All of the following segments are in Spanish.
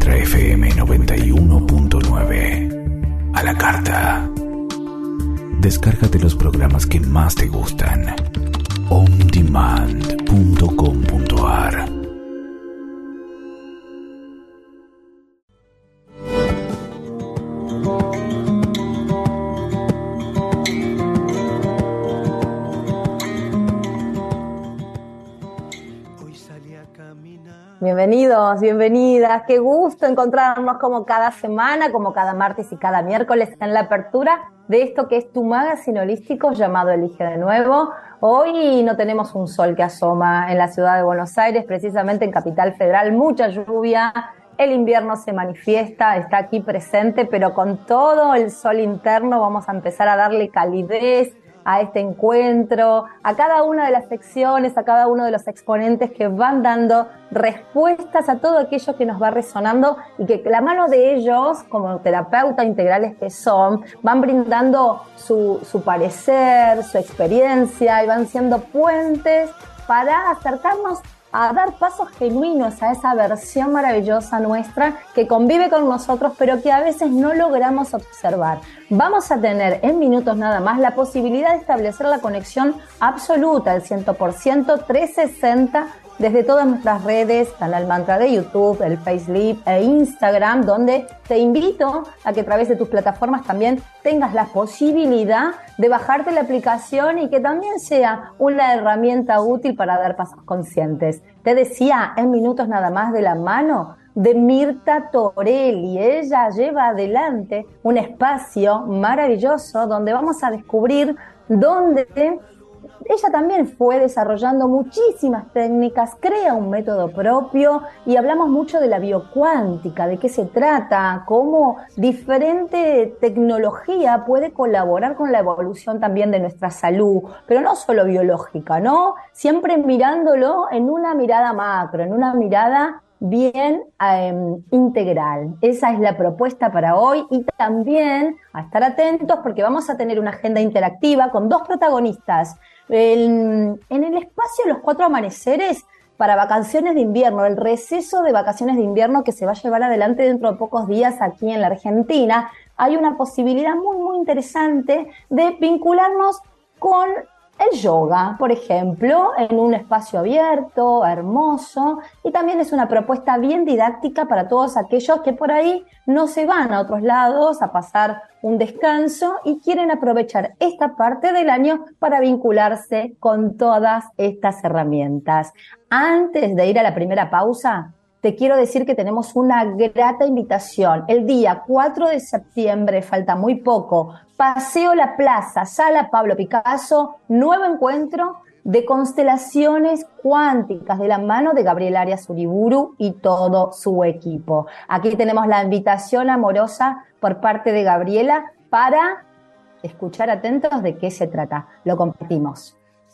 Ultra FM 91.9. A la carta. Descárgate los programas que más te gustan. ondemand.com.ar. Bienvenidos, bienvenidas, qué gusto encontrarnos como cada semana, como cada martes y cada miércoles en la apertura de esto que es tu magazine holístico llamado Elige de Nuevo. Hoy no tenemos un sol que asoma en la ciudad de Buenos Aires, precisamente en Capital Federal, mucha lluvia, el invierno se manifiesta, está aquí presente, pero con todo el sol interno vamos a empezar a darle calidez a este encuentro, a cada una de las secciones, a cada uno de los exponentes que van dando respuestas a todo aquello que nos va resonando y que la mano de ellos, como terapeutas integrales que son, van brindando su parecer, su experiencia y van siendo puentes para acercarnos a dar pasos genuinos a esa versión maravillosa nuestra que convive con nosotros, pero que a veces no logramos observar. Vamos a tener en minutos nada más la posibilidad de establecer la conexión absoluta, el 100%, 360, desde todas nuestras redes, Canal Mantra de YouTube, el Facebook e Instagram, donde te invito a que a través de tus plataformas también tengas la posibilidad de bajarte la aplicación y que también sea una herramienta útil para dar pasos conscientes. Te decía, en minutos nada más, de la mano de Mirta Torelli. Ella lleva adelante un espacio maravilloso donde vamos a descubrir dónde ella también fue desarrollando muchísimas técnicas, crea un método propio y hablamos mucho de la biocuántica, de qué se trata, cómo diferente tecnología puede colaborar con la evolución también de nuestra salud, pero no solo biológica, ¿no? Siempre mirándolo en una mirada macro, en una mirada bien integral. Esa es la propuesta para hoy y también a estar atentos porque vamos a tener una agenda interactiva con dos protagonistas. En el espacio Los Cuatro Amaneceres para vacaciones de invierno, el receso de vacaciones de invierno que se va a llevar adelante dentro de pocos días aquí en la Argentina, hay una posibilidad muy, muy interesante de vincularnos con el yoga, por ejemplo, en un espacio abierto, hermoso, y también es una propuesta bien didáctica para todos aquellos que por ahí no se van a otros lados a pasar un descanso y quieren aprovechar esta parte del año para vincularse con todas estas herramientas. Antes de ir a la primera pausa, te quiero decir que tenemos una grata invitación. El día 4 de septiembre, falta muy poco, Paseo La Plaza, Sala Pablo Picasso, nuevo encuentro de constelaciones cuánticas de la mano de Gabriel Arias Uriburu y todo su equipo. Aquí tenemos la invitación amorosa por parte de Gabriela para escuchar atentos de qué se trata. Lo compartimos.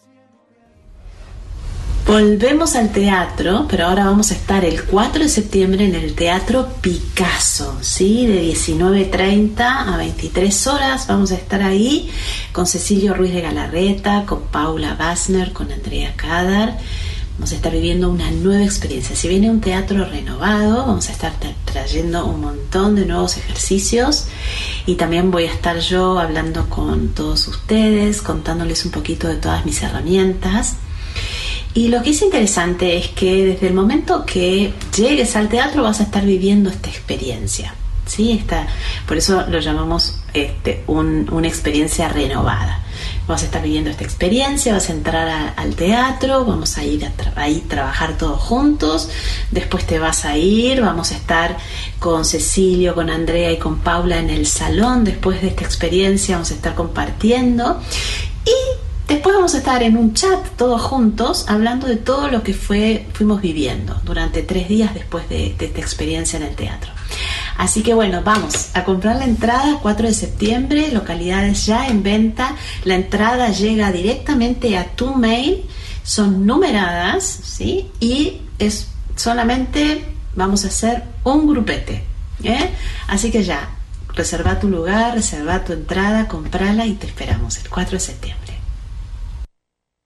Volvemos al teatro, pero ahora vamos a estar el 4 de septiembre en el Teatro Picasso, ¿sí? De 19:30 a 23 horas vamos a estar ahí con Cecilio Ruiz de Galarreta, con Paula Bassner, con Andrea Cadar. Vamos a estar viviendo una nueva experiencia. Si viene un teatro renovado, vamos a estar trayendo un montón de nuevos ejercicios y también voy a estar yo hablando con todos ustedes, contándoles un poquito de todas mis herramientas. Y lo que es interesante es que desde el momento que llegues al teatro vas a estar viviendo esta experiencia, ¿sí? Por eso lo llamamos una experiencia renovada. Vas a estar viviendo esta experiencia, vas a entrar al teatro, vamos a ir a trabajar todos juntos, después te vas a ir, vamos a estar con Cecilio, con Andrea y con Paula en el salón. Después de esta experiencia vamos a estar compartiendo y después vamos a estar en un chat todos juntos hablando de todo lo que fuimos viviendo durante 3 días después de esta experiencia en el teatro. Así que bueno, vamos a comprar la entrada 4 de septiembre, localidades ya en venta. La entrada llega directamente a tu mail, son numeradas, ¿sí? Y es solamente, vamos a hacer un grupete, ¿eh? Así que ya, reserva tu lugar, reserva tu entrada, comprala y te esperamos el 4 de septiembre.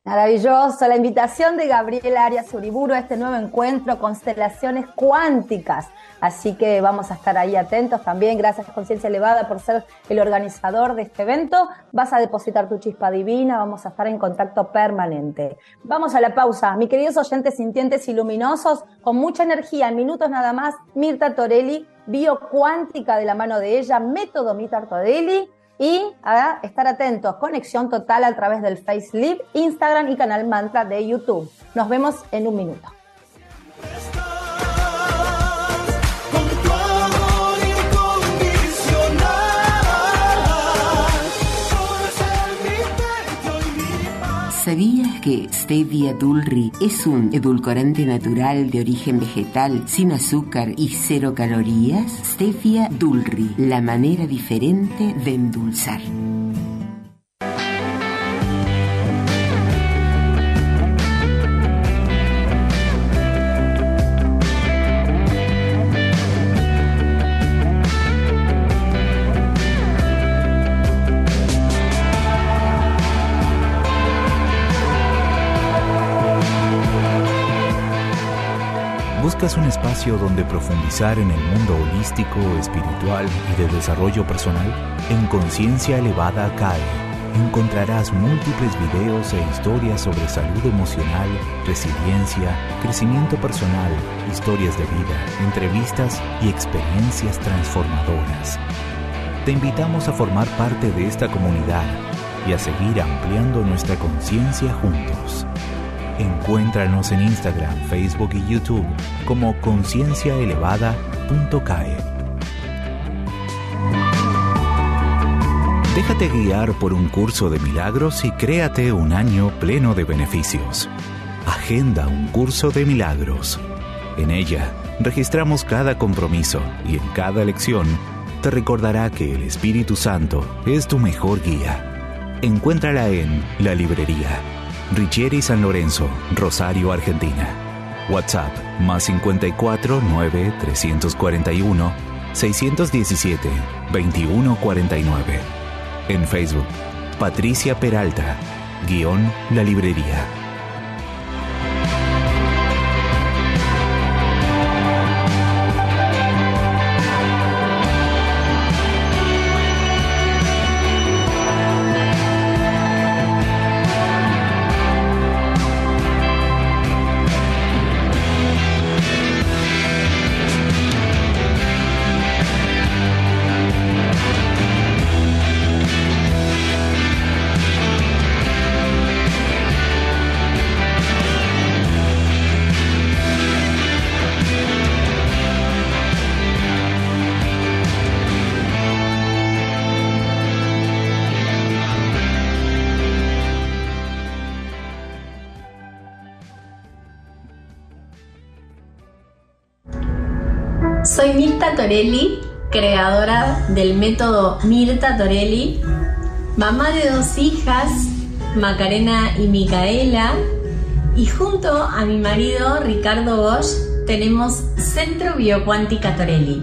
Maravilloso, la invitación de Gabriela Arias Uriburu a este nuevo encuentro, Constelaciones Cuánticas. Así que vamos a estar ahí atentos también. Gracias, Conciencia Elevada, por ser el organizador de este evento. Vas a depositar tu chispa divina, vamos a estar en contacto permanente. Vamos a la pausa. Mis queridos oyentes sintientes y luminosos, con mucha energía, en minutos nada más, Mirta Torelli, biocuántica de la mano de ella, método Mirta Torelli. Y a estar atentos, conexión total a través del Facelift, Instagram y canal Mantra de YouTube. Nos vemos en un minuto. ¿Sabías que Stevia Dulri es un edulcorante natural de origen vegetal, sin azúcar y 0 calorías? Stevia Dulri, la manera diferente de endulzar. ¿Buscas un espacio donde profundizar en el mundo holístico, espiritual y de desarrollo personal? En Conciencia Elevada CAE encontrarás múltiples videos e historias sobre salud emocional, resiliencia, crecimiento personal, historias de vida, entrevistas y experiencias transformadoras. Te invitamos a formar parte de esta comunidad y a seguir ampliando nuestra conciencia juntos. Encuéntranos en Instagram, Facebook y YouTube como concienciaelevada.cae. Déjate guiar por un curso de milagros y créate un año pleno de beneficios. Agenda un curso de milagros. En ella registramos cada compromiso y en cada lección te recordará que el Espíritu Santo es tu mejor guía. Encuéntrala en La Librería, Richieri San Lorenzo, Rosario, Argentina. WhatsApp +54 9 341 617 2149. En Facebook, Patricia Peralta, _La Librería. Soy Mirta Torelli, creadora del método Mirta Torelli, mamá de 2 hijas, Macarena y Micaela, y junto a mi marido Ricardo Bosch tenemos Centro Biocuántica Torelli.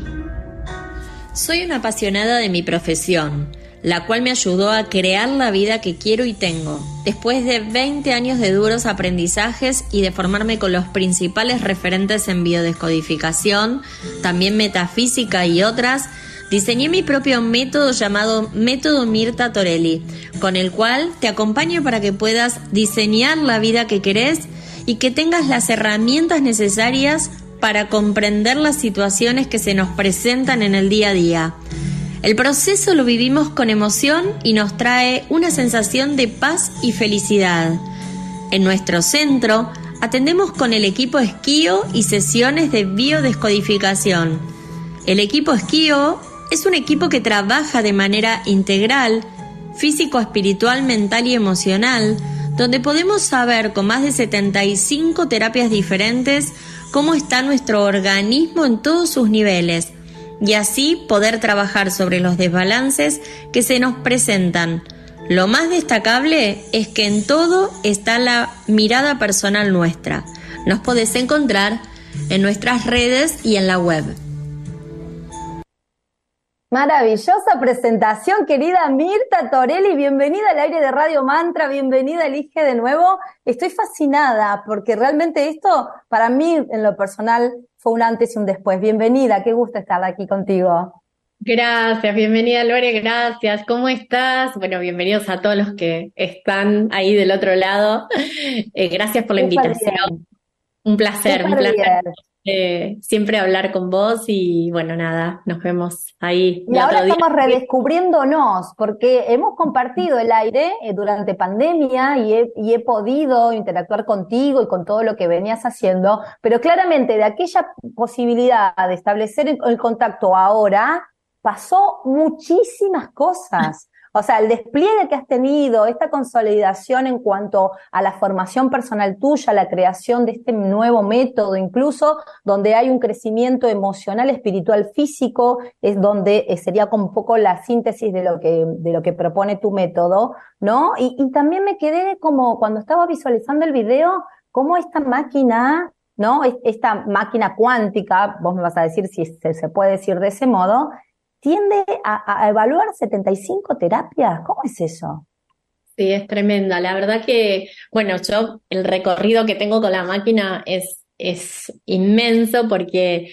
Soy una apasionada de mi profesión, la cual me ayudó a crear la vida que quiero y tengo, después de 20 años de duros aprendizajes y de formarme con los principales referentes en biodescodificación, también metafísica y otras. Diseñé mi propio método llamado Método Mirta Torelli, con el cual te acompaño para que puedas diseñar la vida que querés y que tengas las herramientas necesarias para comprender las situaciones que se nos presentan en el día a día. El proceso lo vivimos con emoción y nos trae una sensación de paz y felicidad. En nuestro centro atendemos con el equipo Esquío y sesiones de biodescodificación. El equipo Esquío es un equipo que trabaja de manera integral, físico, espiritual, mental y emocional, donde podemos saber con más de 75 terapias diferentes cómo está nuestro organismo en todos sus niveles, y así poder trabajar sobre los desbalances que se nos presentan. Lo más destacable es que en todo está la mirada personal nuestra. Nos podés encontrar en nuestras redes y en la web. Maravillosa presentación, querida Mirta Torelli, bienvenida al aire de Radio Mantra, bienvenida, Elige de nuevo. Estoy fascinada porque realmente esto, para mí, en lo personal, fue un antes y un después. Bienvenida, qué gusto estar aquí contigo. Gracias, bienvenida Lore, gracias. ¿Cómo estás? Bueno, bienvenidos a todos los que están ahí del otro lado. Gracias por la invitación. Bien. Un placer, Súper un placer. bien. Siempre hablar con vos y bueno, nada, nos vemos ahí Y el ahora otro día. estamos redescubriéndonos, porque hemos compartido el aire durante pandemia y he podido interactuar contigo y con todo lo que venías haciendo, pero claramente de aquella posibilidad de establecer el contacto ahora, pasó muchísimas cosas. O sea, el despliegue que has tenido, esta consolidación en cuanto a la formación personal tuya, la creación de este nuevo método, incluso donde hay un crecimiento emocional, espiritual, físico, es donde sería como un poco la síntesis de lo que propone tu método, ¿no? Y también me quedé como cuando estaba visualizando el video, cómo esta máquina, ¿no? Esta máquina cuántica, vos me vas a decir si se puede decir de ese modo, tiende a evaluar 75 terapias. ¿Cómo es eso? Sí, es tremenda. La verdad que, bueno, yo el recorrido que tengo con la máquina es inmenso porque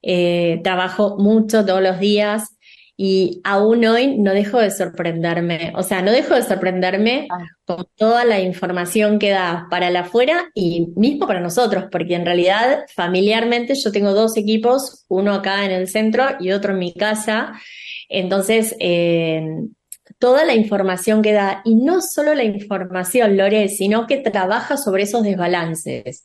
trabajo mucho todos los días y aún hoy no dejo de sorprenderme. O sea, no dejo de sorprenderme con toda la información que da para el afuera y mismo para nosotros, porque en realidad familiarmente yo tengo 2 equipos, uno acá en el centro y otro en mi casa. Entonces, toda la información que da, y no solo la información, Lore, sino que trabaja sobre esos desbalances.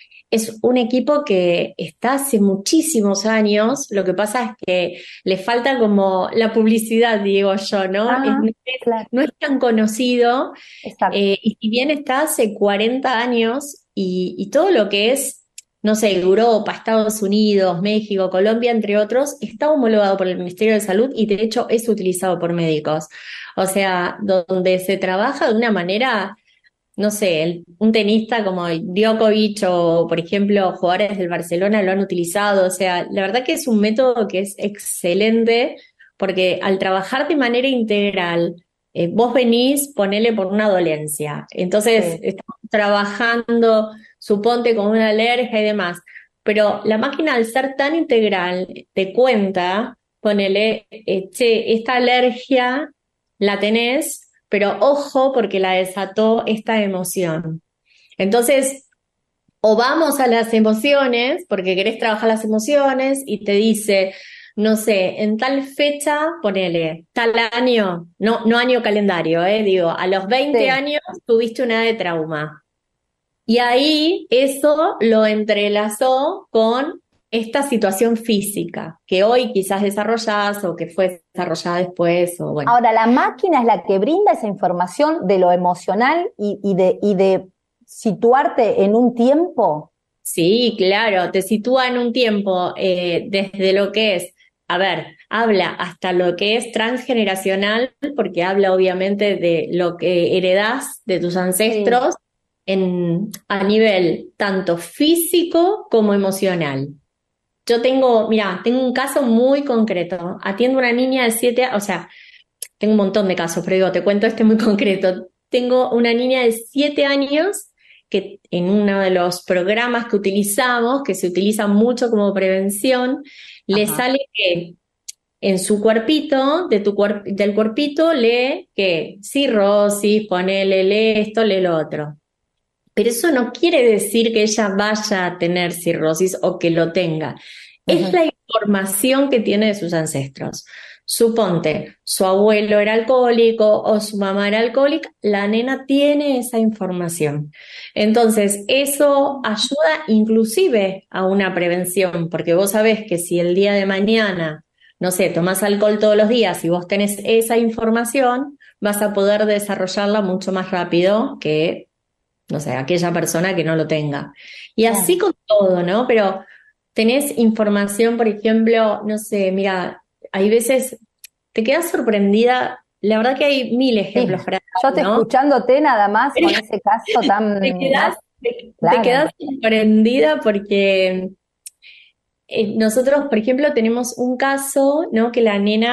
Es un equipo que está hace muchísimos años, lo que pasa es que le falta como la publicidad, digo yo, ¿no? Claro. No es tan conocido, Exacto. y si bien está hace 40 años, y todo lo que es, no sé, Europa, Estados Unidos, México, Colombia, entre otros, está homologado por el Ministerio de Salud y de hecho es utilizado por médicos. O sea, donde se trabaja de una manera, no sé, un tenista como Djokovic o, por ejemplo, jugadores del Barcelona lo han utilizado. O sea, la verdad que es un método que es excelente porque al trabajar de manera integral, vos venís, ponele por una dolencia. Entonces, Sí. estamos trabajando, suponte, con una alergia y demás. Pero la máquina, al ser tan integral, te cuenta, ponele, che, esta alergia la tenés, pero ojo porque la desató esta emoción. Entonces, o vamos a las emociones, porque querés trabajar las emociones, y te dice, no sé, en tal fecha, ponele, tal año, no año calendario, digo, a los 20 Sí. años tuviste una de trauma. Y ahí eso lo entrelazó con esta situación física, que hoy quizás desarrollás o que fue desarrollada después, o bueno. Ahora, la máquina es la que brinda esa información de lo emocional y de situarte en un tiempo. Sí, claro, te sitúa en un tiempo desde lo que es, a ver, habla hasta lo que es transgeneracional, porque habla obviamente de lo que heredás de tus ancestros a nivel tanto físico como emocional. Yo tengo un caso muy concreto. Atiendo a una niña de 7 años, o sea, tengo un montón de casos, pero digo, te cuento este muy concreto. Tengo una niña de 7 años que en uno de los programas que utilizamos, que se utiliza mucho como prevención, le sale que en su cuerpito, del cuerpito, lee que cirrosis, ponele, lee esto, lee lo otro. Pero eso no quiere decir que ella vaya a tener cirrosis o que lo tenga. Es la información que tiene de sus ancestros. Suponte, su abuelo era alcohólico o su mamá era alcohólica, la nena tiene esa información. Entonces, eso ayuda inclusive a una prevención, porque vos sabés que si el día de mañana, no sé, tomás alcohol todos los días y vos tenés esa información, vas a poder desarrollarla mucho más rápido que, no sé, aquella persona que no lo tenga. Y así con todo, ¿no? Pero tenés información, por ejemplo, no sé, mira, hay veces te quedas sorprendida, la verdad que hay 1000 ejemplos para Yo te escuchándote nada más con ese caso tan... te quedás sorprendida porque nosotros, por ejemplo, tenemos un caso, ¿no? Que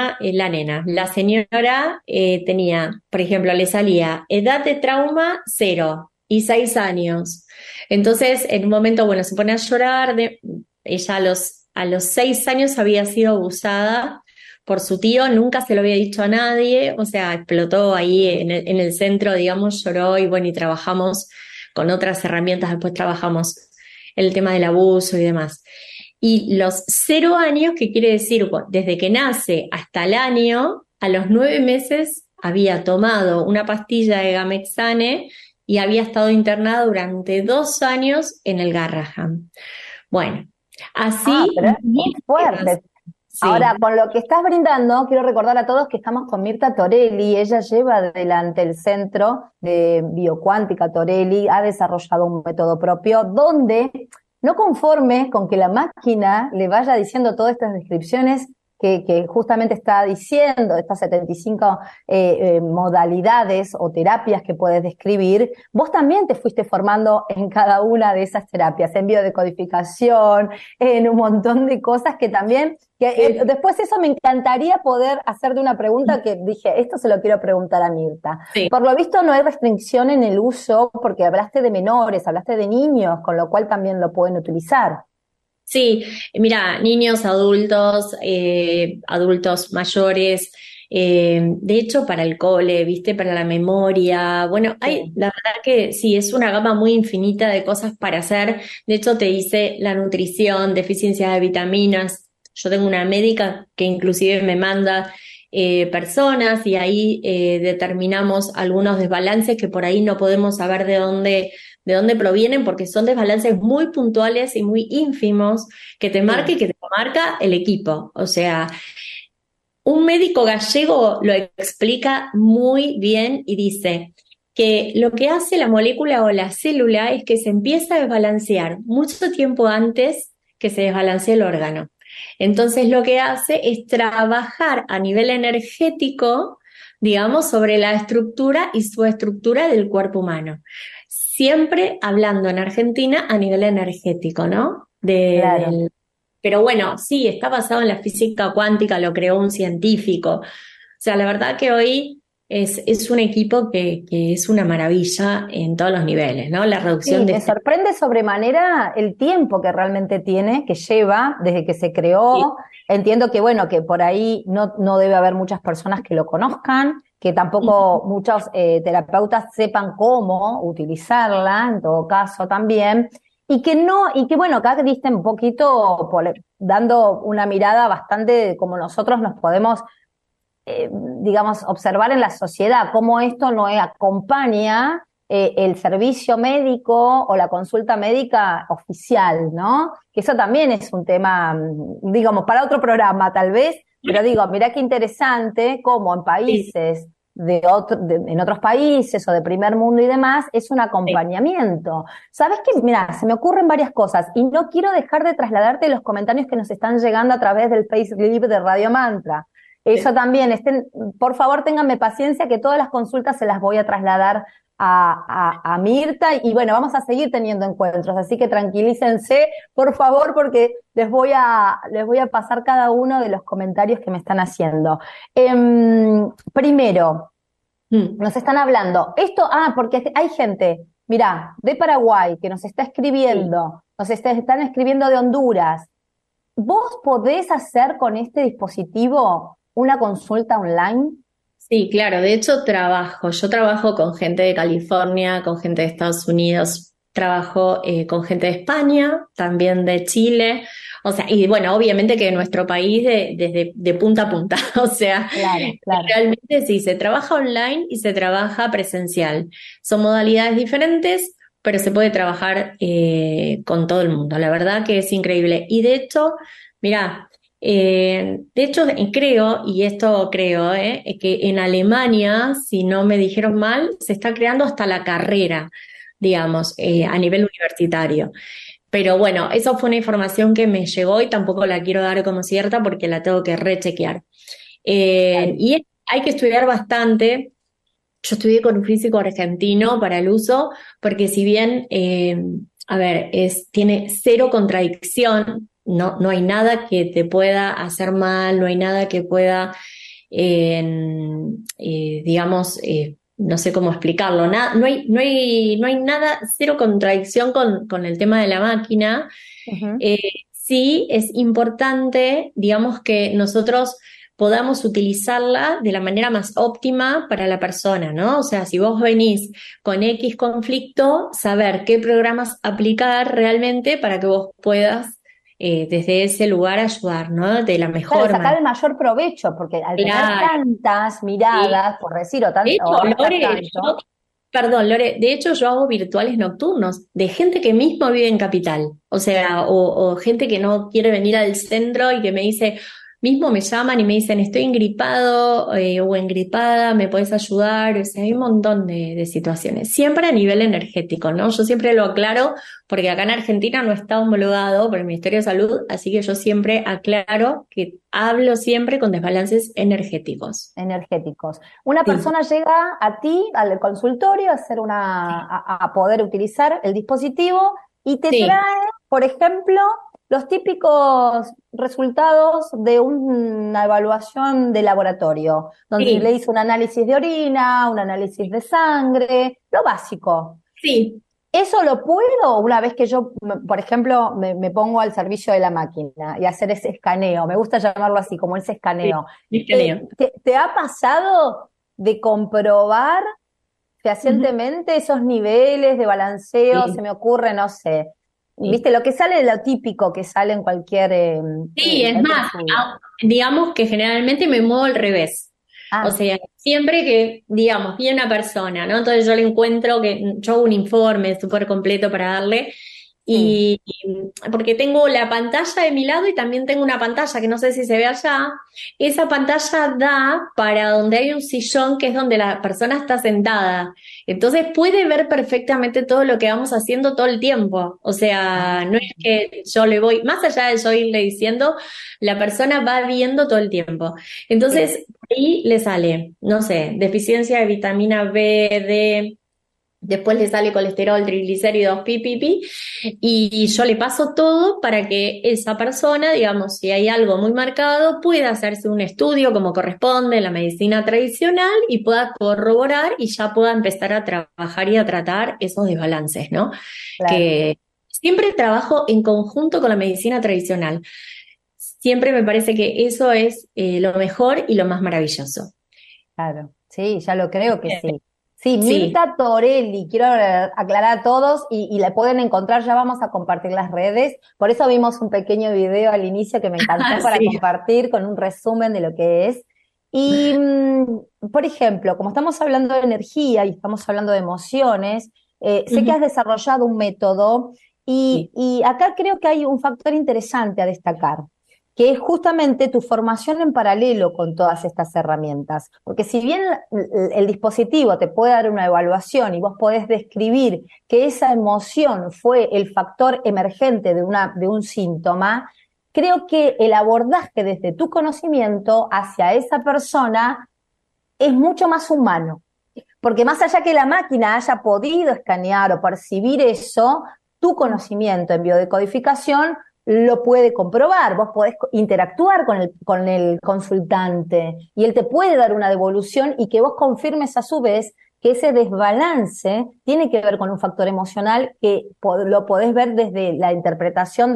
la señora tenía, por ejemplo, le salía edad de trauma 0 y 6 años. Entonces, en un momento, bueno, se pone a llorar, ella a los 6 años había sido abusada por su tío, nunca se lo había dicho a nadie, o sea, explotó ahí en el centro, digamos, lloró y bueno, y trabajamos con otras herramientas, después trabajamos el tema del abuso y demás. Y los 0 años, ¿qué quiere decir? Bueno, desde que nace hasta el año, a los 9 meses había tomado una pastilla de Gamexane y había estado internada durante 2 años en el Garrahan. Bueno, así... pero es muy fuerte. Sí. Ahora, con lo que estás brindando, quiero recordar a todos que estamos con Mirta Torelli. Ella lleva adelante el Centro de Biocuántica Torelli, ha desarrollado un método propio donde, no conforme con que la máquina le vaya diciendo todas estas descripciones que justamente está diciendo, estas 75 modalidades o terapias que puedes describir, vos también te fuiste formando en cada una de esas terapias, en biodecodificación, en un montón de cosas que también, después eso me encantaría poder hacerte una pregunta que dije, esto se lo quiero preguntar a Mirta. Sí. Por lo visto no hay restricción en el uso, porque hablaste de menores, hablaste de niños, con lo cual también lo pueden utilizar. Sí, mira, niños, adultos, adultos mayores, de hecho para el cole, viste, para la memoria, bueno, la verdad que sí, es una gama muy infinita de cosas para hacer. De hecho te dice la nutrición, deficiencia de vitaminas. Yo tengo una médica que inclusive me manda personas y ahí determinamos algunos desbalances que por ahí no podemos saber de dónde provienen, porque son desbalances muy puntuales y muy ínfimos que te marca y que te marca el equipo. O sea, un médico gallego lo explica muy bien y dice que lo que hace la molécula o la célula es que se empieza a desbalancear mucho tiempo antes que se desbalancee el órgano. Entonces lo que hace es trabajar a nivel energético, digamos, sobre la estructura y subestructura del cuerpo humano. Siempre hablando en Argentina a nivel energético, ¿no? Claro. Pero bueno, sí, está basado en la física cuántica, lo creó un científico. O sea, la verdad que hoy es un equipo que es una maravilla en todos los niveles, ¿no? La reducción Sí, me sorprende sobremanera el tiempo que realmente tiene, que lleva desde que se creó. Sí. Entiendo que, bueno, que por ahí no debe haber muchas personas que lo conozcan, que tampoco muchos terapeutas sepan cómo utilizarla, en todo caso también, y que bueno, acá diste un poquito dando una mirada bastante de cómo nosotros nos podemos digamos, observar en la sociedad, cómo esto no acompaña el servicio médico o la consulta médica oficial, ¿no? Que eso también es un tema, digamos, para otro programa tal vez, pero digo, mirá qué interesante cómo en países en otros países o de primer mundo y demás, es un acompañamiento. ¿Sabes qué? Mira, se me ocurren varias cosas y no quiero dejar de trasladarte los comentarios que nos están llegando a través del Facebook Live de Radio Mantra. Eso también, por favor, ténganme paciencia que todas las consultas se las voy a trasladar a Mirta y bueno, vamos a seguir teniendo encuentros, así que tranquilícense, por favor, porque les voy a pasar cada uno de los comentarios que me están haciendo. Primero, nos están hablando, porque hay gente, mirá, de Paraguay que nos está escribiendo, nos están escribiendo de Honduras. ¿Vos podés hacer con este dispositivo una consulta online? Sí, claro, de hecho yo trabajo con gente de California, con gente de Estados Unidos, trabajo con gente de España, también de Chile, o sea, y bueno, obviamente que en nuestro país de punta a punta, o sea, claro. Realmente sí, se trabaja online y se trabaja presencial, son modalidades diferentes, pero se puede trabajar con todo el mundo, la verdad que es increíble, y de hecho, mirá, creo, que en Alemania, si no me dijeron mal, se está creando hasta la carrera, digamos, a nivel universitario. Pero bueno, eso fue una información que me llegó y tampoco la quiero dar como cierta porque la tengo que rechequear. Y hay que estudiar bastante. Yo estudié con un físico argentino para el uso, porque si bien, tiene cero contradicción, no hay nada que te pueda hacer mal, no hay nada que pueda, digamos, no sé cómo explicarlo, no hay nada, cero contradicción con el tema de la máquina. Ujú. Sí es importante, digamos, que nosotros podamos utilizarla de la manera más óptima para la persona, ¿no? O sea, si vos venís con X conflicto, saber qué programas aplicar realmente para que vos puedas desde ese lugar ayudar, ¿no? De la Claro, mejor sacar manera. el mayor provecho, porque al tener Claro, tantas sí. miradas, por decir, De hecho, o abarcar Lore, tanto, perdón, Lore, de hecho yo hago virtuales nocturnos de gente que mismo vive en Capital, o sea, o gente que no quiere venir al centro y que me dice, mismo me llaman y me dicen, estoy engripado o engripada, ¿me puedes ayudar? O sea, hay un montón de situaciones, siempre a nivel energético, ¿no? Yo siempre lo aclaro porque acá en Argentina no está homologado por el Ministerio de Salud, así que yo siempre aclaro que hablo siempre con desbalances energéticos. energéticos. Una Sí, persona llega a ti, al consultorio, a hacer a poder utilizar el dispositivo y te sí, trae, por ejemplo, los típicos resultados de una evaluación de laboratorio, donde se le sí, hizo un análisis de orina, un análisis de sangre, lo básico. sí. ¿Eso lo puedo una vez que yo, por ejemplo, me pongo al servicio de la máquina y hacer ese escaneo? Me gusta llamarlo así, como ese Sí, escaneo. ingeniero. ¿Te ha pasado de comprobar Ujú. fehacientemente esos niveles de balanceo? Se Sí, me ocurre, no sé. sí. ¿Viste? Lo que sale de lo típico que sale en Sí, es cualquier más, estudio. digamos que generalmente me muevo al revés. O Ah, sea, siempre que, digamos, viene una persona, ¿no? Entonces yo le encuentro que yo hago un informe súper completo para darle sí. porque tengo la pantalla de mi lado y también tengo una pantalla que no sé si se ve allá. Esa pantalla da para donde hay un sillón que es donde la persona está sentada. Entonces puede ver perfectamente todo lo que vamos haciendo todo el tiempo. O sea, no es que yo le voy, más allá de yo irle diciendo, la persona va viendo todo el tiempo. Sí. Entonces, ahí le sale, no sé, deficiencia de vitamina B, D, después le sale colesterol, triglicéridos, pi, y yo le paso todo para que esa persona, digamos, si hay algo muy marcado, pueda hacerse un estudio como corresponde en la medicina tradicional y pueda corroborar y ya pueda empezar a trabajar y a tratar esos desbalances, ¿no? Claro. Que siempre trabajo en conjunto con la medicina tradicional. Siempre me parece que eso es lo mejor y lo más maravilloso. Claro, sí, ya lo creo que sí. Sí, Sí, Mirta Torelli, quiero aclarar a todos y la pueden encontrar, ya vamos a compartir las redes, por eso vimos un pequeño video al inicio que me encantó para sí. compartir con un resumen de lo que es. Y, por ejemplo, como estamos hablando de energía y estamos hablando de emociones, sé que Ujú, has desarrollado un método sí. y acá creo que hay un factor interesante a destacar que es justamente tu formación en paralelo con todas estas herramientas. Porque si bien el dispositivo te puede dar una evaluación y vos podés describir que esa emoción fue el factor emergente de un síntoma, creo que el abordaje desde tu conocimiento hacia esa persona es mucho más humano. Porque más allá que la máquina haya podido escanear o percibir eso, tu conocimiento en biodecodificación lo puede comprobar. Vos podés interactuar con el consultante y él te puede dar una devolución y que vos confirmes a su vez que ese desbalance tiene que ver con un factor emocional que lo podés ver desde la interpretación,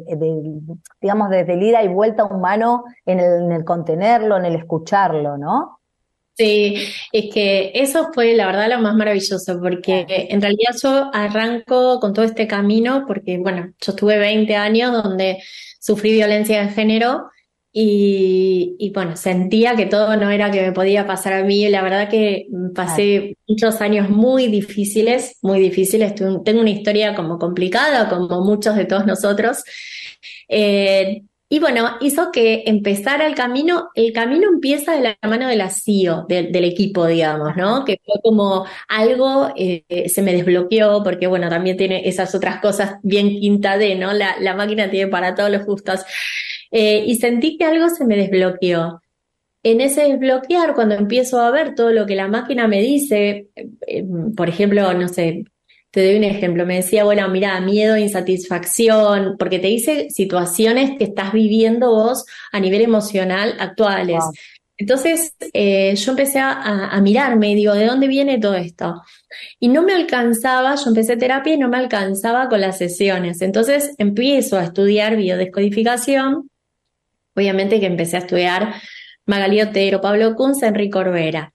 digamos, desde el ida y vuelta humano en el contenerlo, en el escucharlo, ¿no? Sí, es que eso fue la verdad lo más maravilloso, porque Claro. en realidad yo arranco con todo este camino, porque bueno, yo estuve 20 años donde sufrí violencia de género y bueno, sentía que todo no era que me podía pasar a mí, y la verdad que Claro. pasé muchos años muy difíciles, tengo una historia como complicada, como muchos de todos nosotros. Y bueno, hizo que empezara el camino empieza de la mano de la CEO, del equipo, digamos, Ajá. ¿no? Que fue como algo, se me desbloqueó, porque bueno, también tiene esas otras cosas bien quinta D, ¿no? La máquina tiene para todos los gustos. Y sentí que algo se me desbloqueó. En ese desbloquear, cuando empiezo a ver todo lo que la máquina me dice, por ejemplo, no sé, Te doy un ejemplo. Me decía, bueno, mira, miedo, insatisfacción, porque te dice situaciones que estás viviendo vos a nivel emocional actuales. Wow. Entonces, yo empecé a mirarme y digo, ¿de dónde viene todo esto? Y no me alcanzaba, yo empecé terapia y no me alcanzaba con las sesiones. Entonces empiezo a estudiar biodescodificación. Obviamente que empecé a estudiar Magalí Otero, Pablo Kunz, Enrique Corbera.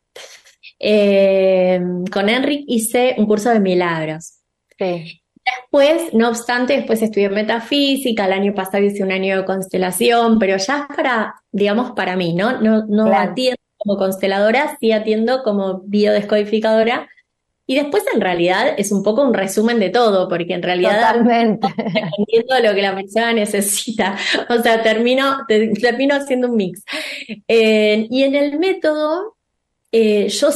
Con Enric hice un curso de milagros. Sí, Después, no obstante, después estudié metafísica, el año pasado hice un año de constelación, pero ya es para, digamos, para mí, ¿no? No claro, atiendo como consteladora, sí atiendo como biodescodificadora. Y después en realidad es un poco un resumen de todo, porque en realidad totalmente. dependiendo de lo que la persona necesita, o sea, termino haciendo un mix. Y en el método, yo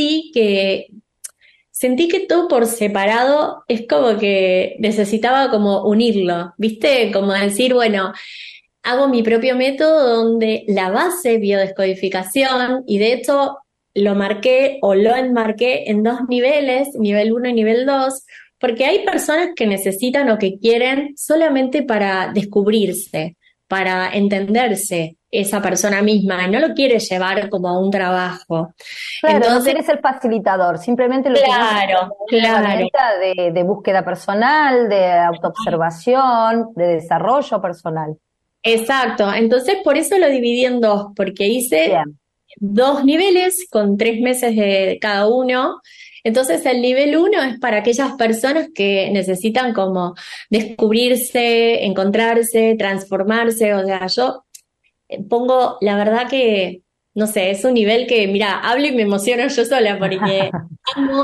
sentí que todo por separado es como que necesitaba como unirlo, ¿viste? Como decir, bueno, hago mi propio método donde la base es biodescodificación y de hecho lo marqué o lo enmarqué en dos niveles, nivel 1 y nivel 2, porque hay personas que necesitan o que quieren solamente para descubrirse, para entenderse esa persona misma, y no lo quiere llevar como a un trabajo. Claro, no Entonces, querés ser facilitador, simplemente lo que necesitas claro, es una claro. herramienta de búsqueda personal, de autoobservación, de desarrollo personal. Exacto, entonces por eso lo dividí en dos, porque hice Bien, dos niveles con 3 meses de cada uno. Entonces el nivel 1 es para aquellas personas que necesitan como descubrirse, encontrarse, transformarse. O sea, yo pongo, la verdad que, no sé, es un nivel que, mira, hablo y me emociono yo sola porque amo,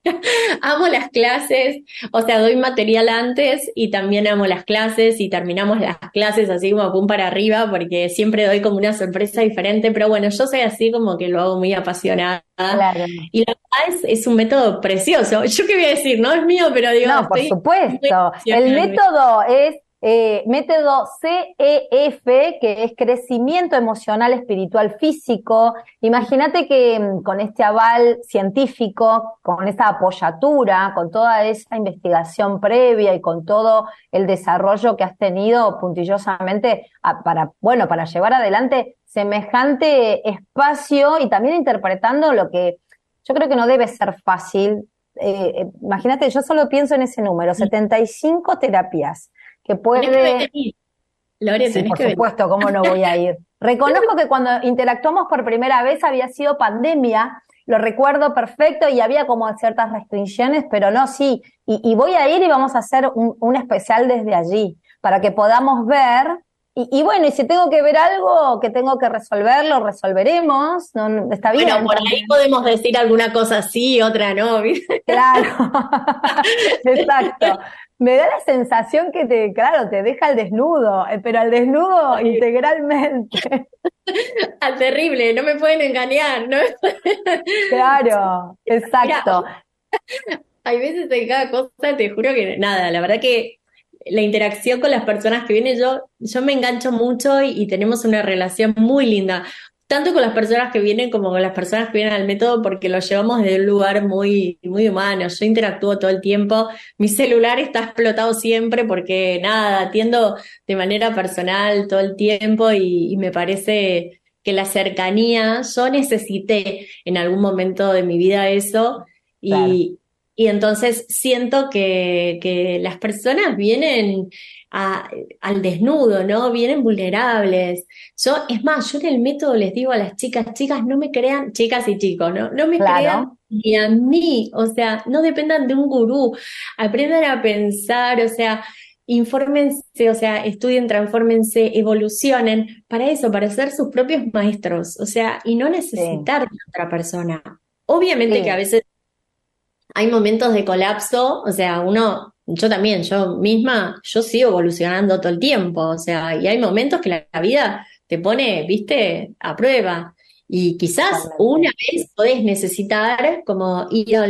amo las clases, o sea, doy material antes y también amo las clases y terminamos las clases así como pum para arriba porque siempre doy como una sorpresa diferente, pero bueno, yo soy así como que lo hago muy apasionada claro. y la verdad es un método precioso. Yo qué voy a decir, no es mío, pero digo, No, por estoy muy supuesto. El emocionada. método es método CEF, que es crecimiento emocional, espiritual, físico. Imagínate que con este aval científico, con esta apoyatura, con toda esa investigación previa y con todo el desarrollo que has tenido puntillosamente para llevar adelante semejante espacio y también interpretando lo que yo creo que no debe ser fácil. Imagínate, yo solo pienso en ese número, 75 terapias, que Tenés que puede, venir, Lore, sí, tenés por que venir. supuesto, ¿cómo no voy a ir? Reconozco que cuando interactuamos por primera vez había sido pandemia, lo recuerdo perfecto y había como ciertas restricciones, pero no, sí, y voy a ir y vamos a hacer un especial desde allí, para que podamos ver, y bueno, y si tengo que ver algo que tengo que resolver, lo resolveremos, no, está bien. Bueno, por ahí podemos decir alguna cosa sí, otra no, ¿viste? Claro, exacto. Me da la sensación que claro, te deja al desnudo, pero al desnudo integralmente. Al terrible, no me pueden engañar, ¿no? Claro, Mira, exacto. hay veces en cada cosa, te juro que nada, la verdad que la interacción con las personas que vienen, yo me engancho mucho y tenemos una relación muy linda, tanto con las personas que vienen como con las personas que vienen al método, porque lo llevamos desde un lugar muy, muy humano. Yo interactúo todo el tiempo, mi celular está explotado siempre porque nada, atiendo de manera personal todo el tiempo y me parece que la cercanía, yo necesité en algún momento de mi vida eso. Claro. Y entonces siento que las personas vienen al desnudo, ¿no? Vienen vulnerables. Es más, yo en el método les digo a las chicas, no me crean, chicas y chicos, ¿no? No me crean Claro, ni a mí, o sea, no dependan de un gurú, aprendan a pensar, o sea, infórmense, o sea, estudien, transfórmense, evolucionen, para eso, para ser sus propios maestros, o sea, y no sí, necesitar de otra persona. Obviamente que a sí, veces hay momentos de colapso, o sea, yo también, yo misma, yo sigo evolucionando todo el tiempo, o sea, y hay momentos que la vida te pone, viste, a prueba. Y quizás una totalmente. vez podés necesitar como ir a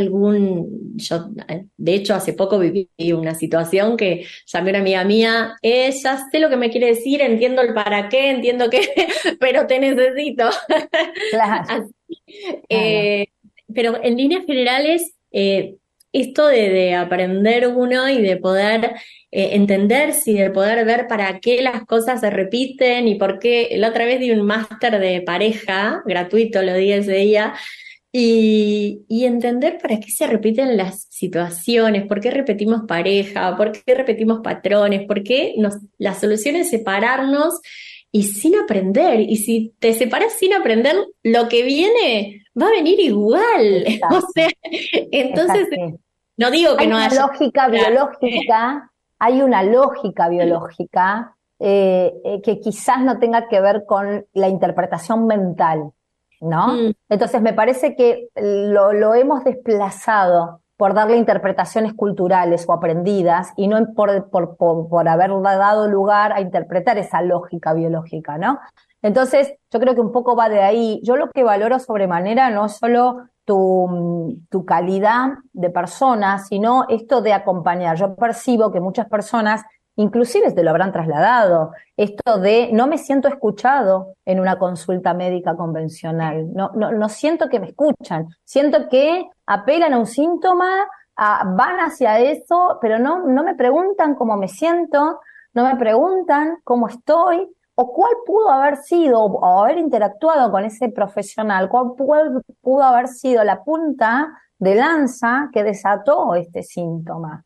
de hecho, hace poco viví una situación que llamé a una amiga mía, ya sé lo que me quiere decir, entiendo el para qué, entiendo qué, pero te necesito. Claro, Así, claro. pero en líneas generales, esto de aprender uno y de poder entenderse y de poder ver para qué las cosas se repiten y por qué. La otra vez di un máster de pareja, gratuito, lo di ese día, y entender para qué se repiten las situaciones, por qué repetimos pareja, por qué repetimos patrones, por qué la solución es separarnos y sin aprender. Y si te separas sin aprender, lo que viene va a venir igual. Exacto. O sea, entonces, Exacto. no digo que Hay no una haya. lógica biológica, hay una lógica biológica que quizás no tenga que ver con la interpretación mental, ¿no? Mm, Entonces me parece que lo hemos desplazado por darle interpretaciones culturales o aprendidas y no por haber dado lugar a interpretar esa lógica biológica, ¿no? Entonces yo creo que un poco va de ahí. Yo lo que valoro sobremanera no es solo tu calidad de persona, sino esto de acompañar. Yo percibo que muchas personas, inclusive te lo habrán trasladado, esto de no me siento escuchado en una consulta médica convencional, no siento que me escuchan, siento que apelan a un síntoma, van hacia eso, pero no me preguntan cómo me siento, no me preguntan cómo estoy, o cuál pudo haber sido, o haber interactuado con ese profesional, cuál pudo haber sido la punta de lanza que desató este síntoma.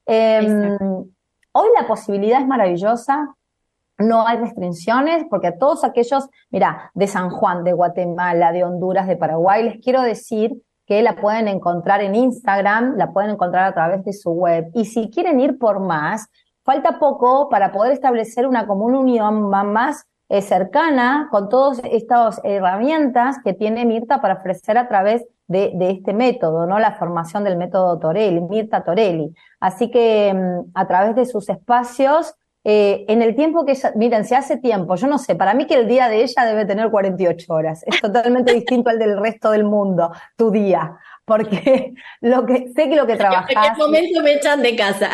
Hoy la posibilidad es maravillosa, no hay restricciones, porque a todos aquellos, mira, de San Juan, de Guatemala, de Honduras, de Paraguay, les quiero decir que la pueden encontrar en Instagram, la pueden encontrar a través de su web, y si quieren ir por más, falta poco para poder establecer una comunión más cercana con todas estas herramientas que tiene Mirta para ofrecer a través de este método, ¿no? La formación del método Torelli, Mirta Torelli. Así que a través de sus espacios, en el tiempo que ella, miren, si hace tiempo, yo no sé, para mí que el día de ella debe tener 48 horas, es totalmente distinto al del resto del mundo, tu día, porque sé que lo que trabajás. En qué momento me echan de casa.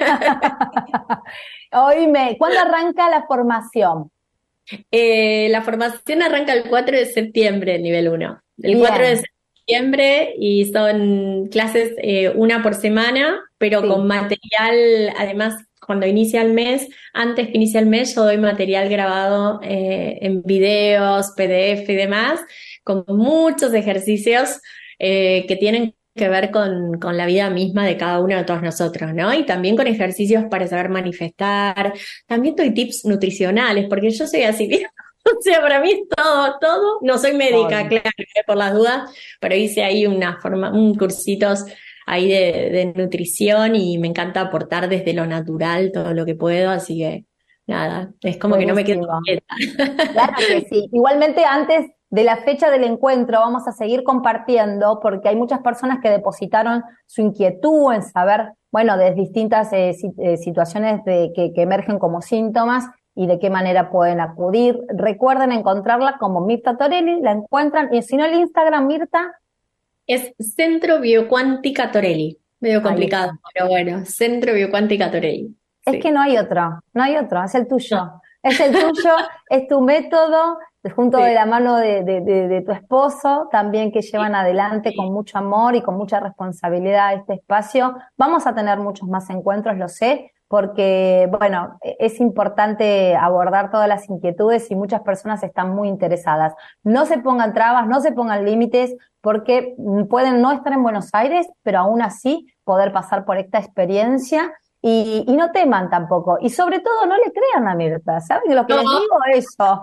Oíme, ¿cuándo arranca la formación? La formación arranca el 4 de septiembre, nivel 1. El Bien. 4 de septiembre y son clases una por semana, pero Sí. con material, además, cuando inicia el mes, antes que inicie el mes, yo doy material grabado en videos, PDF y demás, con muchos ejercicios que tienen que ver con la vida misma de cada uno de todos nosotros, ¿no? Y también con ejercicios para saber manifestar. También doy tips nutricionales, porque yo soy así, ¿bien? O sea, para mí es todo. No soy médica, claro, por las dudas, pero hice ahí un cursitos ahí de nutrición y me encanta aportar desde lo natural todo lo que puedo, así que nada, es como que no me quedo quieta. Claro que sí. Igualmente, antes de la fecha del encuentro vamos a seguir compartiendo porque hay muchas personas que depositaron su inquietud en saber, bueno, de distintas situaciones que emergen como síntomas y de qué manera pueden acudir. Recuerden encontrarla como Mirta Torelli, la encuentran, y si no el Instagram, Mirta. Es Centro Biocuántica Torelli, medio complicado, pero bueno, Centro Biocuántica Torelli. Es que no hay otro, es el tuyo. No. Es el tuyo, es tu método, junto de la mano de tu esposo, también que llevan adelante con mucho amor y con mucha responsabilidad este espacio. Vamos a tener muchos más encuentros, lo sé, porque, bueno, es importante abordar todas las inquietudes y muchas personas están muy interesadas. No se pongan trabas, no se pongan límites, porque pueden no estar en Buenos Aires, pero aún así poder pasar por esta experiencia. Y no teman tampoco. Y sobre todo, no le crean a Mirta. ¿Saben lo que les digo? Eso.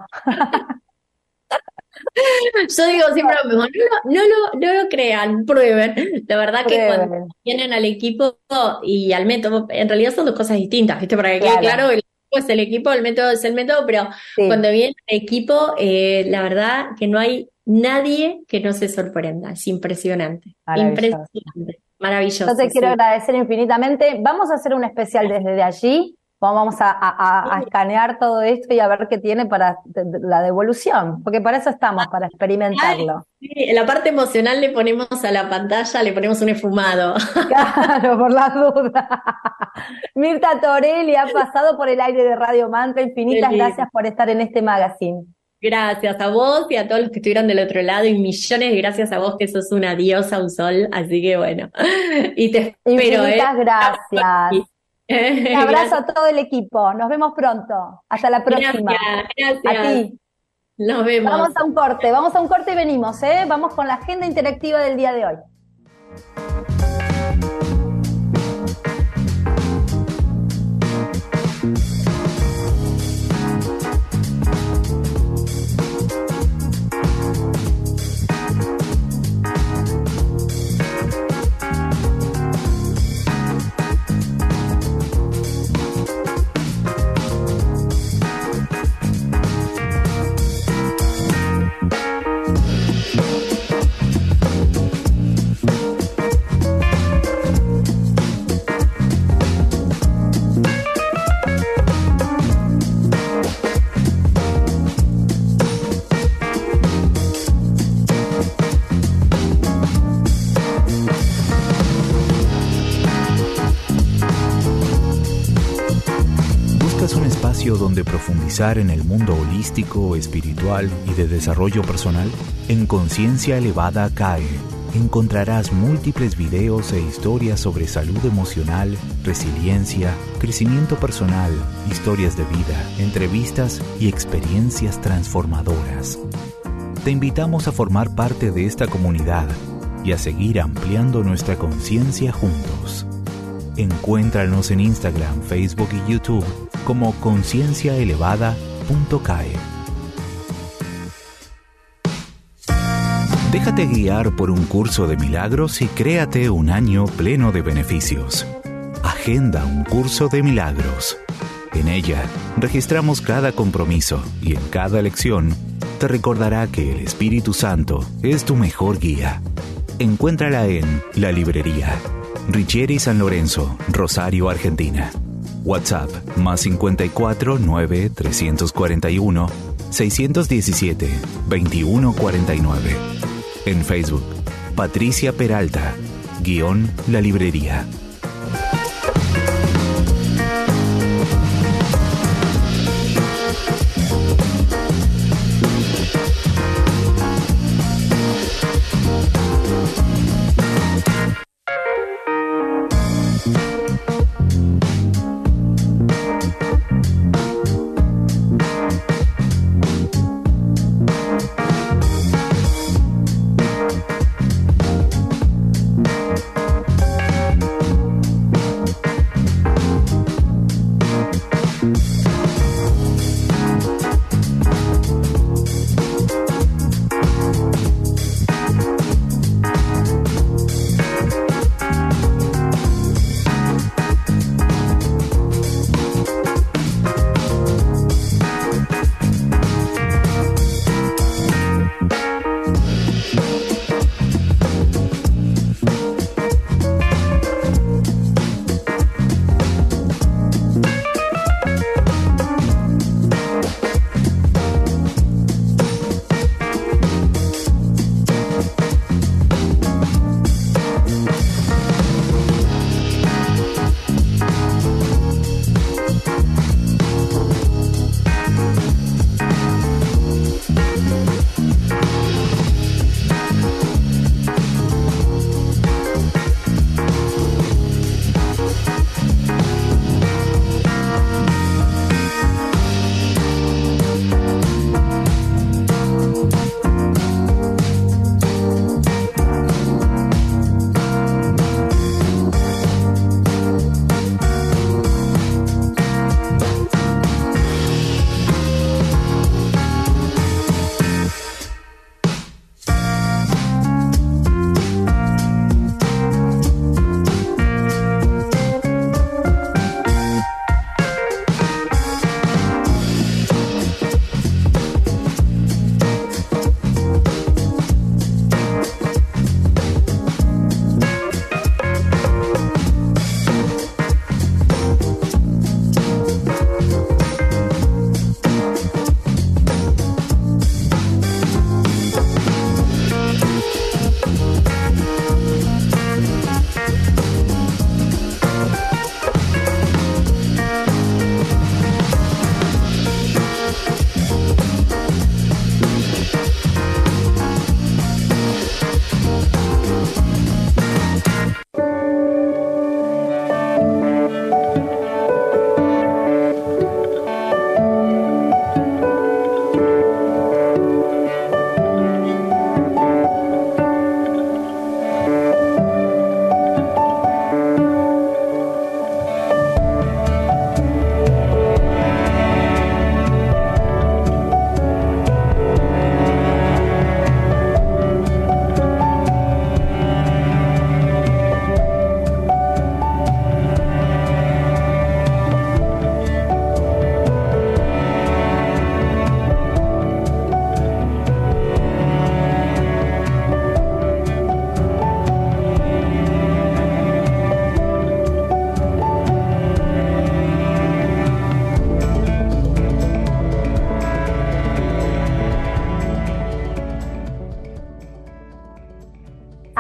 Yo digo siempre lo mismo, no lo crean, prueben. La verdad que cuando vienen al equipo y al método, en realidad son dos cosas distintas, ¿viste? Para que quede claro, el equipo es el equipo, el método es el método, pero cuando viene el equipo, la verdad que no hay nadie que no se sorprenda. Es impresionante. Impresionante. Maravilloso. Yo te quiero agradecer infinitamente. Vamos a hacer un especial desde allí. Vamos a escanear todo esto y a ver qué tiene para la devolución, porque para eso estamos, para experimentarlo. Sí, en la parte emocional le ponemos a la pantalla, le ponemos un esfumado. Claro, por las dudas. Mirta Torelli ha pasado por el aire de Radio Mantra. Infinitas gracias por estar en este magazine. Gracias a vos y a todos los que estuvieron del otro lado y millones de gracias a vos que sos una diosa, un sol, así que bueno, y te espero, Infinitas gracias. Un abrazo Gracias, a todo el equipo. Nos vemos pronto. Hasta la próxima. A gracias. ti. Nos vemos. Vamos a un corte y venimos, ¿eh? Vamos con la agenda interactiva del día de hoy. Donde profundizar en el mundo holístico, espiritual y de desarrollo personal. En Conciencia Elevada CAE encontrarás múltiples videos e historias sobre salud emocional, resiliencia, crecimiento personal, historias de vida, entrevistas y experiencias transformadoras. Te invitamos a formar parte de esta comunidad y a seguir ampliando nuestra conciencia juntos. Encuéntranos en Instagram, Facebook y YouTube como concienciaelevada.cae. Déjate guiar por un curso de milagros y créate un año pleno de beneficios. Agenda un curso de milagros. En ella registramos cada compromiso y en cada lección te recordará que el Espíritu Santo es tu mejor guía. Encuéntrala en La Librería, Richieri San Lorenzo, Rosario, Argentina. WhatsApp +54 9 341 617 2149. En Facebook, Patricia Peralta, _La Librería.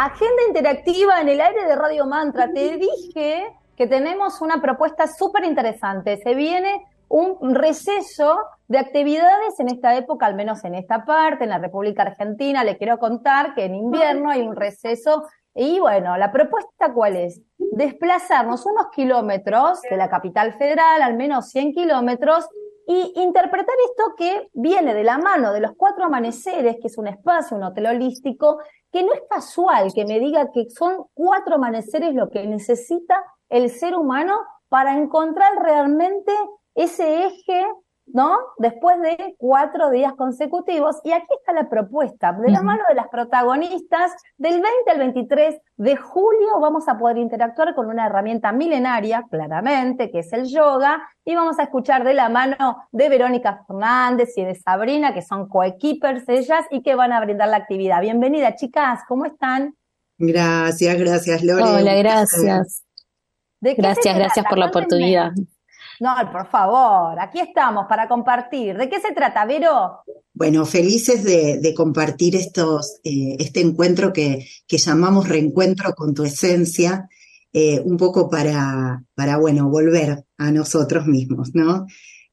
Agenda interactiva en el aire de Radio Mantra. Te dije que tenemos una propuesta súper interesante. Se viene un receso de actividades en esta época, al menos en esta parte, en la República Argentina. Le quiero contar que en invierno hay un receso. Y bueno, la propuesta ¿cuál es? Desplazarnos unos kilómetros de la capital federal, al menos 100 kilómetros, y interpretar esto que viene de la mano de los 4 amaneceres, que es un espacio, un hotel holístico, que no es casual que me diga que son 4 amaneceres lo que necesita el ser humano para encontrar realmente ese eje, ¿no? Después de 4 días consecutivos. Y aquí está la propuesta, de la mano de las protagonistas. Del 20 al 23 de julio vamos a poder interactuar con una herramienta milenaria, claramente, que es el yoga, y vamos a escuchar de la mano de Verónica Fernández y de Sabrina, que son coequippers ellas, y que van a brindar la actividad. Bienvenida, chicas, ¿cómo están? Gracias, Lore. Hola, gracias. Gracias por la oportunidad. No, por favor, aquí estamos para compartir. ¿De qué se trata, Vero? Bueno, felices de compartir este encuentro que llamamos Reencuentro con tu Esencia, un poco para volver a nosotros mismos, ¿no?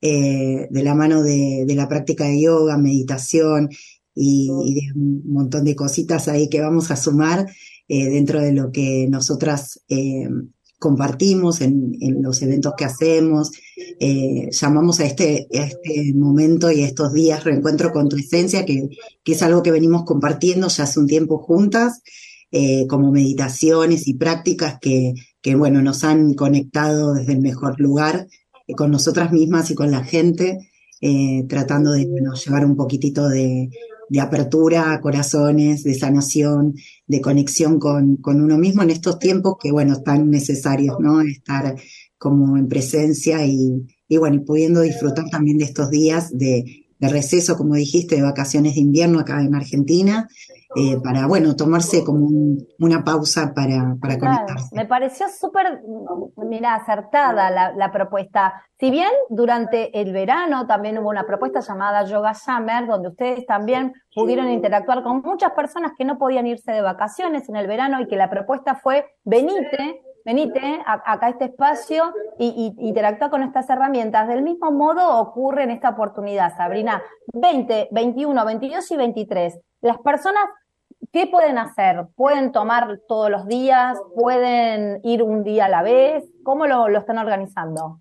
De la mano de la práctica de yoga, meditación y de un montón de cositas ahí que vamos a sumar dentro de lo que nosotras compartimos en los eventos que hacemos. Llamamos a este momento y a estos días Reencuentro con tu Esencia, que es algo que venimos compartiendo ya hace un tiempo juntas, como meditaciones y prácticas que nos han conectado desde el mejor lugar, con nosotras mismas y con la gente, tratando de llevar un poquitito de apertura a corazones, de sanación, de conexión con uno mismo en estos tiempos que, tan necesarios, ¿no? Estar como en presencia y pudiendo disfrutar también de estos días de receso, como dijiste, de vacaciones de invierno acá en Argentina, para, tomarse como una pausa para conectarse. Me pareció súper, acertada la propuesta. Si bien durante el verano también hubo una propuesta llamada Yoga Summer, donde ustedes también pudieron interactuar con muchas personas que no podían irse de vacaciones en el verano, y que la propuesta fue venite acá a este espacio y interactúa con estas herramientas. Del mismo modo ocurre en esta oportunidad, Sabrina. 20, 21, 22 y 23. Las personas, ¿qué pueden hacer? ¿Pueden tomar todos los días? ¿Pueden ir un día a la vez? ¿Cómo lo están organizando?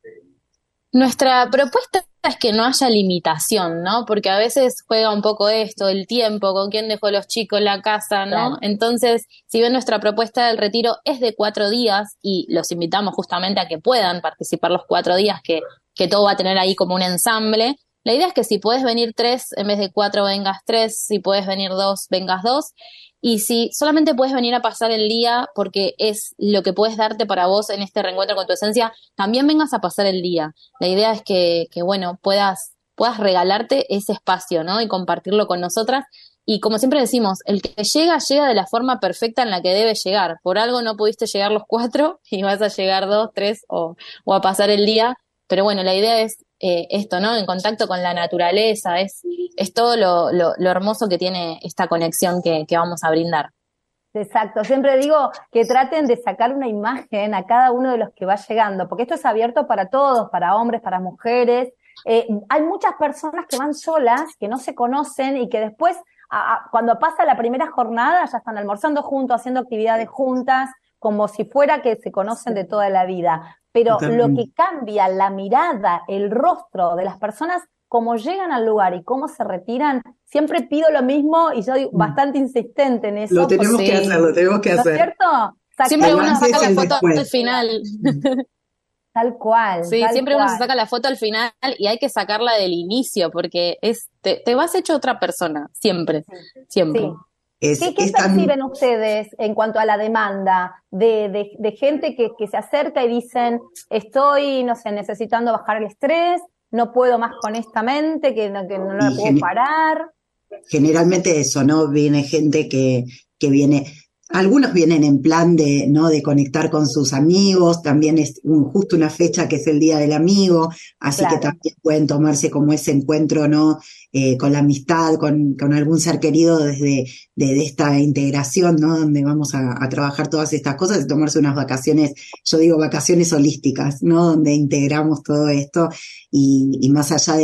Nuestra propuesta es que no haya limitación, ¿no? Porque a veces juega un poco esto, el tiempo, con quién dejó los chicos, la casa, ¿no? Claro. Entonces, si bien nuestra propuesta del retiro es de 4 días, y los invitamos justamente a que puedan participar los 4 días, que todo va a tener ahí como un ensamble, la idea es que si puedes venir 3, en vez de 4 vengas 3, si puedes venir 2, vengas 2, y si solamente puedes venir a pasar el día porque es lo que puedes darte para vos en este reencuentro con tu esencia, también vengas a pasar el día. La idea es que puedas regalarte ese espacio, ¿no? Y compartirlo con nosotras. Y como siempre decimos, el que llega de la forma perfecta en la que debe llegar. Por algo no pudiste llegar los 4 y vas a llegar 2, 3 o a pasar el día. Pero bueno, la idea es esto, ¿no? En contacto con la naturaleza, es todo lo hermoso que tiene esta conexión que vamos a brindar. Exacto, siempre digo que traten de sacar una imagen a cada uno de los que va llegando, porque esto es abierto para todos, para hombres, para mujeres. Hay muchas personas que van solas, que no se conocen y que después, cuando pasa la primera jornada, ya están almorzando juntos, haciendo actividades juntas, como si fuera que se conocen de toda la vida. Pero lo que cambia la mirada, el rostro de las personas, cómo llegan al lugar y cómo se retiran, siempre pido lo mismo y soy bastante insistente en eso. Lo tenemos que hacer. ¿No es cierto? Siempre uno saca la foto al final. Tal cual. Sí, tal siempre cual. uno se saca la foto al final y hay que sacarla del inicio porque te vas hecho otra persona, siempre. Sí. ¿Qué tan... perciben ustedes en cuanto a la demanda de gente que se acerca y dicen, estoy, necesitando bajar el estrés, no puedo más con esta mente, que no la puedo parar? Generalmente eso, ¿no? Viene gente que viene algunos vienen en plan de, ¿no?, de conectar con sus amigos, también es justo una fecha que es el Día del Amigo, así que también pueden tomarse como ese encuentro, ¿no?, con la amistad, con algún ser querido desde de esta integración, ¿no?, donde vamos a trabajar todas estas cosas y tomarse unas vacaciones, yo digo vacaciones holísticas, ¿no?, donde integramos todo esto y más allá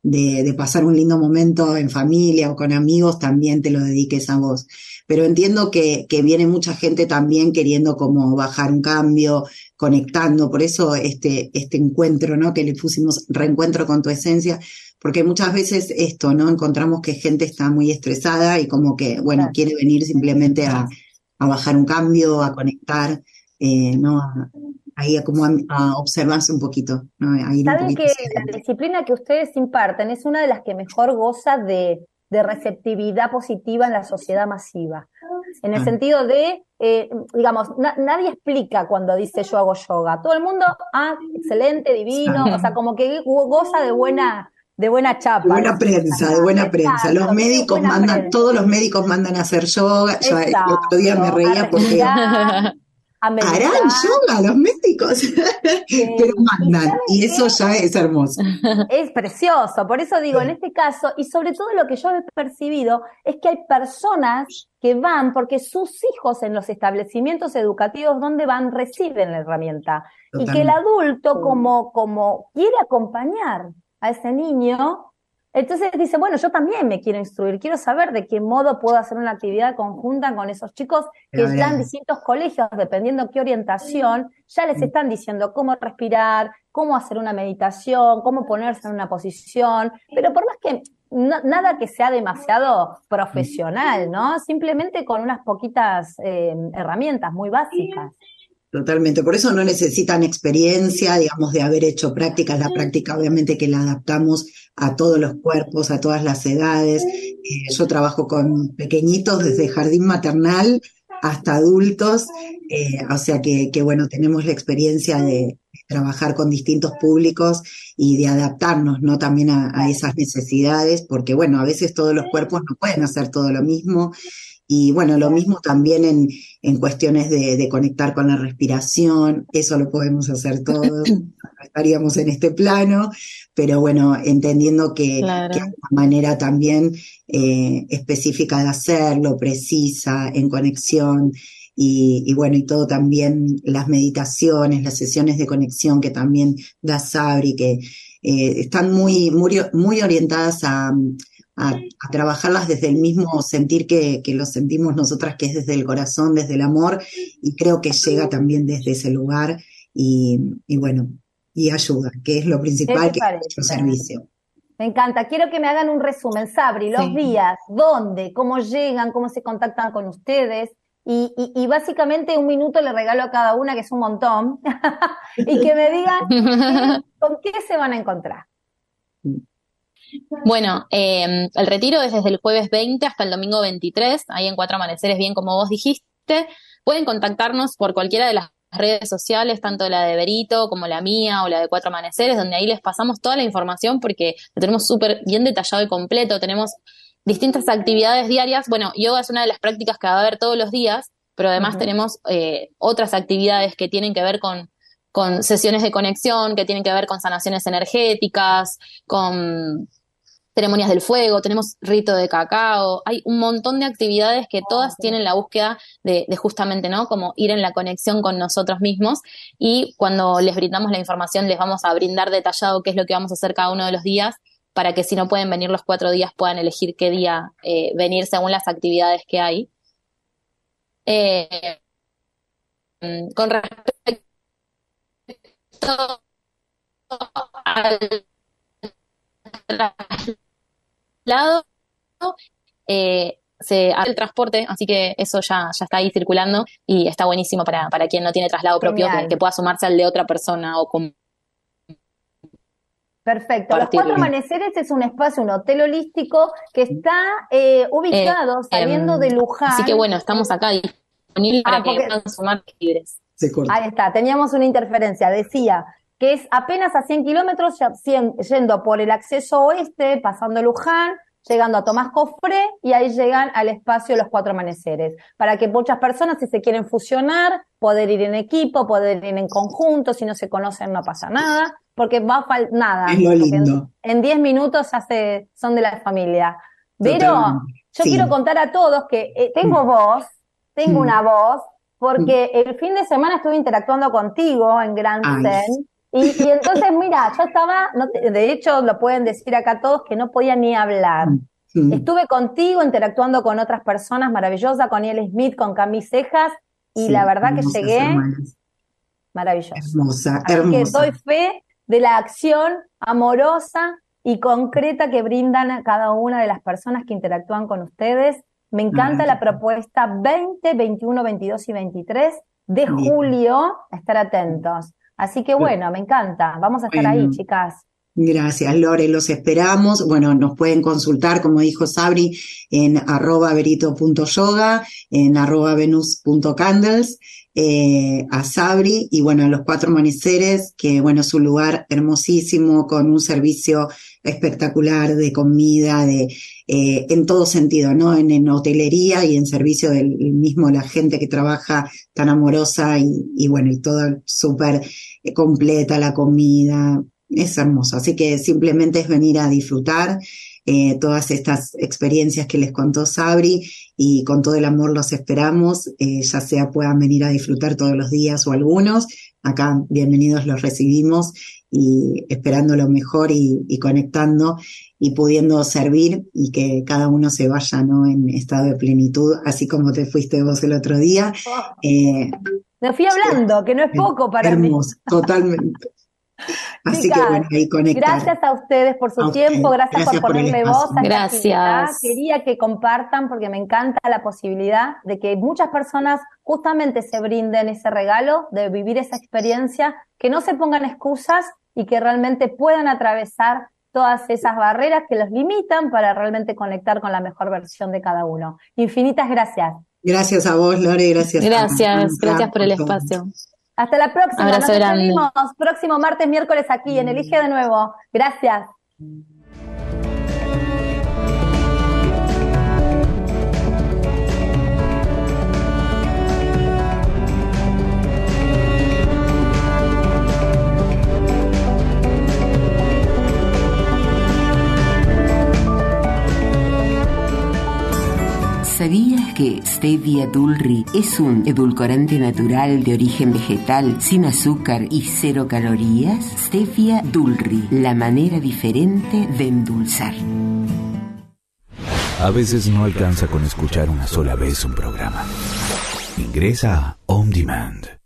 de pasar un lindo momento en familia o con amigos, también te lo dediques a vos. Pero entiendo que viene mucha gente también queriendo como bajar un cambio, conectando, por eso este encuentro, ¿no?, que le pusimos reencuentro con tu esencia, porque muchas veces esto, ¿no?, encontramos que gente está muy estresada y como que, bueno, quiere venir simplemente a bajar un cambio, a conectar, ¿no?, ahí como a observarse un poquito, ¿no?, a ir un Saben poquito que hacia la adentro. disciplina que ustedes imparten es una de las que mejor goza de receptividad positiva en la sociedad masiva. En el sentido de, digamos, nadie explica cuando dice yo hago yoga. Todo el mundo, excelente, divino, o sea, como que goza de buena chapa. De buena prensa, de buena prensa. Exacto, Los médicos buena mandan, prensa. todos los médicos mandan a hacer yoga. Yo el otro día me Exacto, reía a porque respirar, a meditar. harán yoga los médicos, pero ¿Y mandan, saben y eso qué? ya es hermoso. Es precioso, por eso digo, en este caso, y sobre todo lo que yo he percibido, es que hay personas que van porque sus hijos en los establecimientos educativos donde van reciben la herramienta. Y que el Totalmente. adulto, como quiere acompañar a ese niño, entonces dice, bueno, yo también me quiero instruir, quiero saber de qué modo puedo hacer una actividad conjunta con esos chicos que ya en distintos colegios, dependiendo qué orientación, ya les están diciendo cómo respirar, cómo hacer una meditación, cómo ponerse en una posición, pero por más que nada que sea demasiado profesional, ¿no? Simplemente con unas poquitas herramientas muy básicas. Totalmente, por eso no necesitan experiencia, digamos, de haber hecho prácticas. La práctica obviamente que la adaptamos a todos los cuerpos, a todas las edades. Yo trabajo con pequeñitos desde jardín maternal hasta adultos, o sea que bueno, tenemos la experiencia de trabajar con distintos públicos y de adaptarnos, ¿no?, también a esas necesidades, porque bueno, a veces todos los cuerpos no pueden hacer todo lo mismo. Y bueno, lo mismo también en cuestiones de conectar con la respiración, eso lo podemos hacer todos, no estaríamos en este plano, pero bueno, entendiendo que hay una manera también específica de hacerlo, precisa, en conexión, y bueno, y todo también las meditaciones, las sesiones de conexión que también da Sabri, que están muy orientadas a trabajarlas desde el mismo sentir que lo sentimos nosotras, que es desde el corazón, desde el amor, y creo que llega también desde ese lugar y bueno, y ayuda, que es lo principal, que es nuestro servicio. Me encanta. Quiero que me hagan un resumen, Sabri, los días, dónde, cómo llegan, cómo se contactan con ustedes. Y básicamente 1 minuto le regalo a cada una, que es un montón, y que me digan con qué se van a encontrar. Bueno, el retiro es desde el jueves 20 hasta el domingo 23, ahí en Cuatro Amaneceres, bien como vos dijiste. Pueden contactarnos por cualquiera de las redes sociales, tanto la de Berito como la mía o la de Cuatro Amaneceres, donde ahí les pasamos toda la información porque lo tenemos súper bien detallado y completo. Tenemos distintas actividades diarias. Bueno, yoga es una de las prácticas que va a haber todos los días, pero además tenemos otras actividades que tienen que ver con sesiones de conexión, que tienen que ver con sanaciones energéticas, con ceremonias del fuego, tenemos rito de cacao, hay un montón de actividades que todas tienen la búsqueda de justamente, ¿no?, como ir en la conexión con nosotros mismos, y cuando les brindamos la información les vamos a brindar detallado qué es lo que vamos a hacer cada uno de los días, para que si no pueden venir los 4 días puedan elegir qué día venir según las actividades que hay. Con respecto al traslado, se hace el transporte, así que eso ya está ahí circulando y está buenísimo para quien no tiene traslado propio, que pueda sumarse al de otra persona o con. Perfecto. Los Cuatro Amaneceres es un espacio, un hotel holístico que está ubicado saliendo de Luján. Así que bueno, estamos acá disponibles para que puedan sumar libres. Ahí está, teníamos una interferencia. Decía que es apenas a 100 kilómetros, yendo por el acceso oeste, pasando Luján, llegando a Tomás Cofré, y ahí llegan al espacio Los Cuatro Amaneceres, para que muchas personas, si se quieren fusionar, poder ir en equipo, poder ir en conjunto, si no se conocen no pasa nada, porque va a nada. Es lo lindo. En 10 minutos son de la familia. Pero yo quiero contar a todos que tengo una voz, porque el fin de semana estuve interactuando contigo en Grand Zen, y entonces, mira, yo estaba, de hecho lo pueden decir acá todos, que no podía ni hablar. Estuve contigo interactuando con otras personas maravillosas, con Iel Smith, con Cami Cejas, y la verdad que llegué maravillosa. Hermosa. Así que doy fe de la acción amorosa y concreta que brindan a cada una de las personas que interactúan con ustedes. Me encanta la propuesta 20, 21, 22 y 23 de julio, estar atentos. Así que bueno, me encanta. Vamos a estar ahí, chicas. Gracias, Lore, los esperamos. Bueno, nos pueden consultar, como dijo Sabri, en @verito.yoga, en @venus.candles, a Sabri, y bueno, a Los Cuatro Amaneceres, que bueno, es un lugar hermosísimo, con un servicio espectacular de comida, en todo sentido, ¿no? En hotelería y en servicio del mismo, la gente que trabaja tan amorosa, y bueno, y todo súper completa, la comida. Es hermoso, así que simplemente es venir a disfrutar todas estas experiencias que les contó Sabri, y con todo el amor los esperamos, ya sea puedan venir a disfrutar todos los días o algunos. Acá bienvenidos los recibimos, y esperando lo mejor, y conectando y pudiendo servir, y que cada uno se vaya, ¿no?, en estado de plenitud, así como te fuiste vos el otro día. Me fui hablando, que no es poco para mí. Hermoso, totalmente. Así Chicas, que bueno, ahí conectar. Gracias a ustedes por su tiempo, gracias por ponerle voz a esta actividad. Quería que compartan, porque me encanta la posibilidad de que muchas personas justamente se brinden ese regalo de vivir esa experiencia, que no se pongan excusas y que realmente puedan atravesar todas esas barreras que los limitan para realmente conectar con la mejor versión de cada uno. Infinitas gracias. Gracias a vos, Lore, gracias por el espacio. Hasta la próxima. Abrazo Nos grande. despedimos próximo martes, miércoles aquí en Elige de Nuevo. Gracias. ¿Sabías que Stevia Dulri es un edulcorante natural de origen vegetal, sin azúcar y 0 calorías? Stevia Dulri, la manera diferente de endulzar. A veces no alcanza con escuchar una sola vez un programa. Ingresa a On Demand.